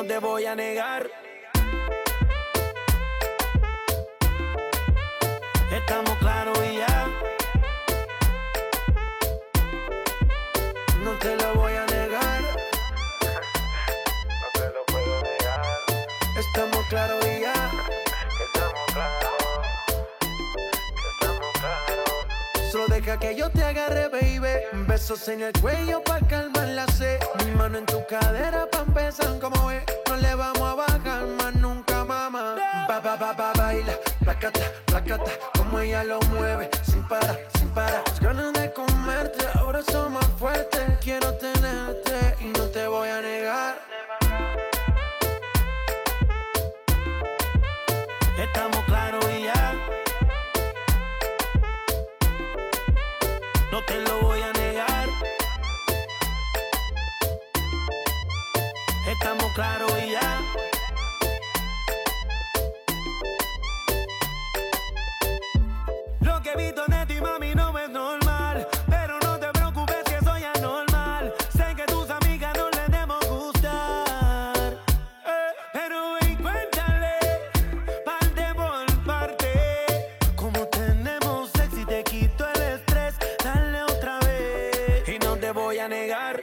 te voy a negar. Estamos claros y ya. No te lo voy a negar. No te lo puedo negar. Estamos claros y ya. Estamos claros. Estamos claros. Solo deja que yo te agarre, baby. Besos en el cuello pa' calmar la sed. Mi mano en tu cadera pa' empezar como ves. No le vamos a bajar más nunca, mamá. Baila, placata, placata. Como ella lo mueve, sin parar, sin parar. Las ganas de comerte ahora son más fuertes. Quiero tenerte y no te voy a negar. Estamos claros y ya. No te lo voy a negar. Estamos claros y ya. Lo que he visto de ti, mami, no es normal. Pero no te preocupes que soy anormal. Sé que tus amigas no les debemos gustar. Pero ven, cuéntale, parte por parte. Como tenemos sexy, te quito el estrés. Dale otra vez. Y no te voy a negar.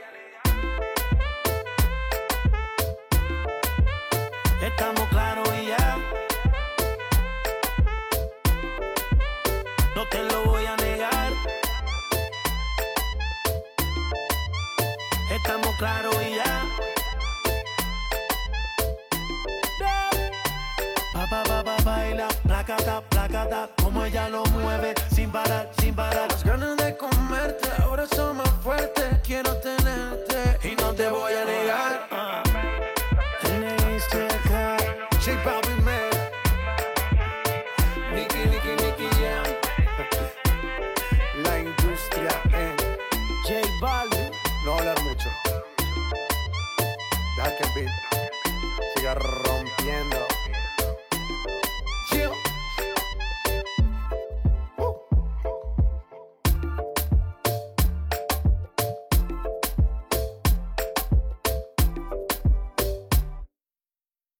Estamos claros y ya. No te lo voy a negar. Estamos claros y ya. Baila, placata, placata. Como ella lo mueve, sin parar, sin parar. Las ganas de comerte ahora son más fuertes. Quiero tenerte y no te voy a negar.